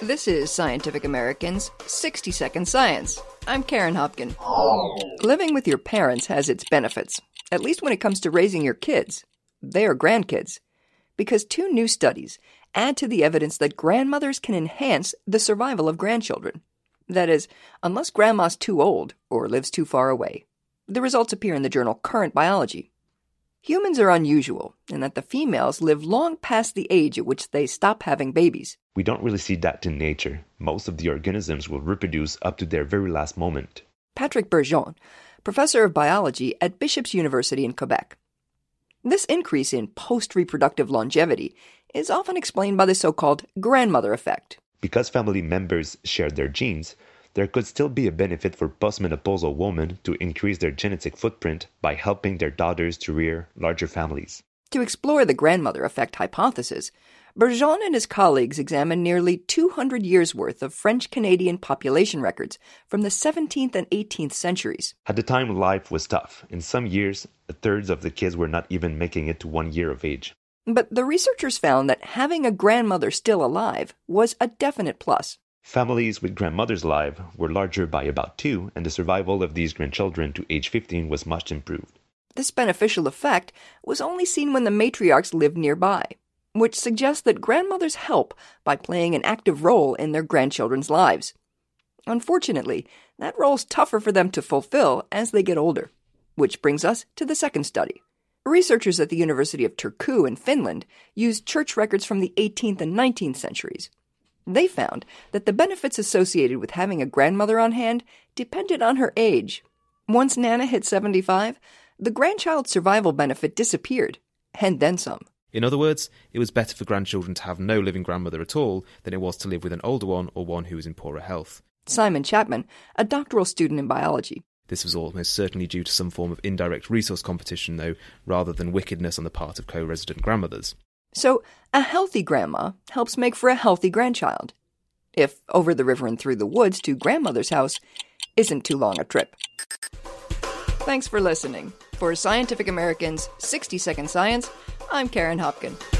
This is Scientific American's 60-Second Science. I'm Karen Hopkin. Living with your parents has its benefits, at least when it comes to raising your kids. They are grandkids. Because 2 new studies add to the evidence that grandmothers can enhance the survival of grandchildren. That is, unless grandma's too old or lives too far away. The results appear in the journal Current Biology. Humans are unusual in that the females live long past the age at which they stop having babies. We don't really see that in nature. Most of the organisms will reproduce up to their very last moment. Patrick Bergeon, professor of biology at Bishop's University in Quebec. This increase in post-reproductive longevity is often explained by the so-called grandmother effect. Because family members share their genes, there could still be a benefit for postmenopausal women to increase their genetic footprint by helping their daughters to rear larger families. To explore the grandmother effect hypothesis, Bergeon and his colleagues examined nearly 200 years' worth of French-Canadian population records from the 17th and 18th centuries. At the time, life was tough. In some years, 1/3 of the kids were not even making it to 1 year of age. But the researchers found that having a grandmother still alive was a definite plus. Families with grandmothers alive were larger by about 2, and the survival of these grandchildren to age 15 was much improved. This beneficial effect was only seen when the matriarchs lived nearby, which suggests that grandmothers help by playing an active role in their grandchildren's lives. Unfortunately, that role's tougher for them to fulfill as they get older, which brings us to the second study. Researchers at the University of Turku in Finland used church records from the 18th and 19th centuries. They found that the benefits associated with having a grandmother on hand depended on her age. Once Nana hit 75, the grandchild's survival benefit disappeared, and then some. In other words, it was better for grandchildren to have no living grandmother at all than it was to live with an older one or one who was in poorer health. Simon Chapman, a doctoral student in biology. This was almost certainly due to some form of indirect resource competition, though, rather than wickedness on the part of co-resident grandmothers. So, a healthy grandma helps make for a healthy grandchild. If over the river and through the woods to grandmother's house isn't too long a trip. Thanks for listening. For Scientific American's 60-Second Science, I'm Karen Hopkin.